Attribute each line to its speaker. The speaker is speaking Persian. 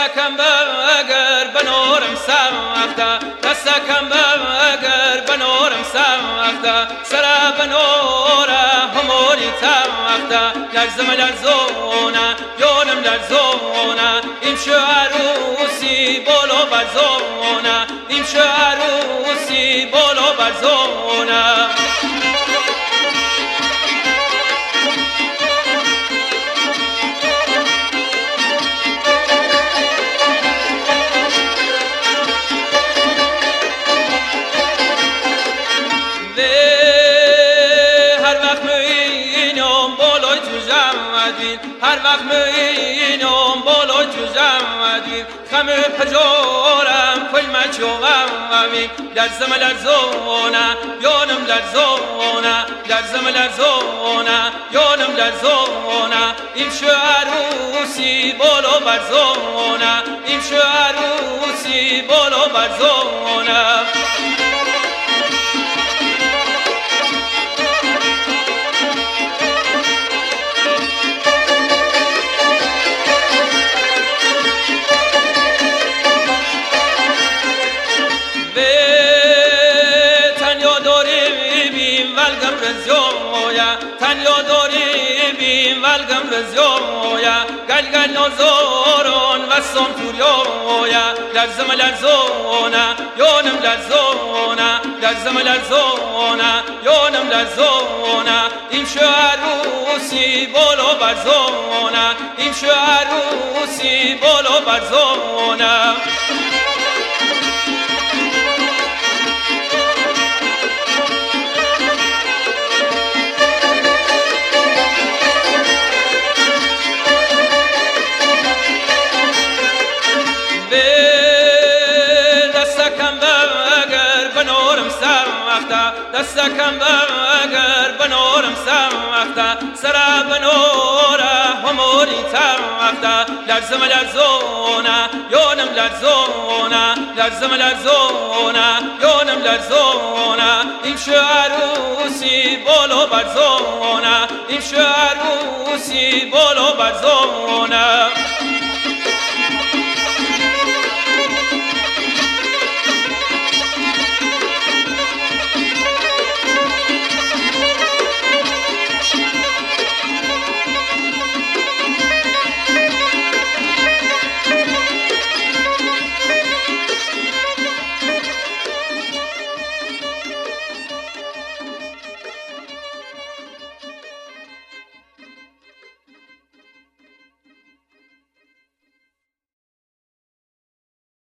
Speaker 1: دستکم بگر بنورم سمخته دستکم بگر بنورم سمخته سر بنوره هموری تمخته لرزم لرزونه یونم لرزونه ایمشو عروسی بولو برزونه ایمشو عروسی بولو برزونه هر وقت میینم بالای تو زمدی خم پجورم کل مچوامم لرزم لرزونه یونم لرزونه لرزم لرزونه یونم لرزونه ایمشو عروسی بالو برزونه ایمشو عروسی بالو برزونه تنیا داری بیم والگم رزیویا گل گل نزورون و سمتوریا لرزم لرزونه یونم لرزونه لرزم لرزونه یونم لرزونه ایمشو عروسی بولو برزونه ایمشو عروسی بولو برزونه دستکم بگر بنورم سمخته سر بنوره هموری تمخته لرزم لرزونه یونم لرزونه لرزم لرزونه یونم لرزونه ایمشو عروسی بولو برزونه ایمشو عروسی بولو برزونه